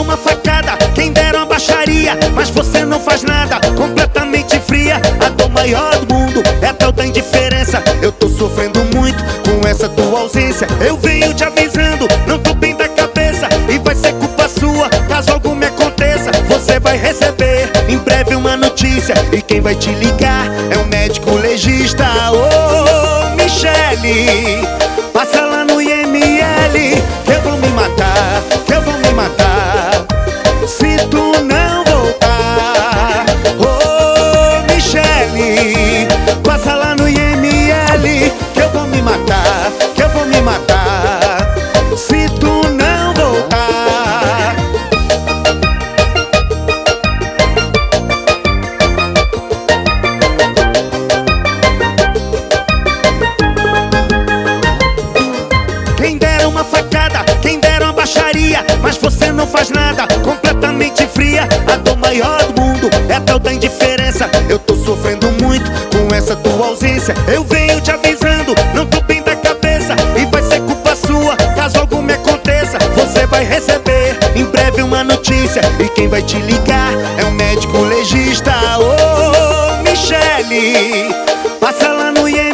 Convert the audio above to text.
uma facada, quem dera uma baixaria, mas você não faz nada, completamente fria. A dor maior do mundo é a tal da indiferença. Eu tô sofrendo muito com essa tua ausência. Eu venho te avisando, não tô bem da cabeça, e vai ser culpa sua caso algo me aconteça. Você vai receber em breve uma notícia, e quem vai te ligar é um médico legista. Ô, Michele, passa lá no IML, que eu vou me matar, que eu vou me matar se tu não voltar. Ô, Michele, passa lá no IML, que eu vou me matar, que eu vou me matar se tu não voltar. Quem dera uma facada, quem dera uma baixaria, mas você não faz nada, completamente fria. A dor maior do mundo é a tal da indiferença. Eu tô sofrendo muito com essa tua ausência. Eu venho te avisando, não tô bem da cabeça, e vai ser culpa sua caso algo me aconteça. Você vai receber em breve uma notícia, e quem vai te ligar é um médico legista. Ô, Michele, passa lá no IML,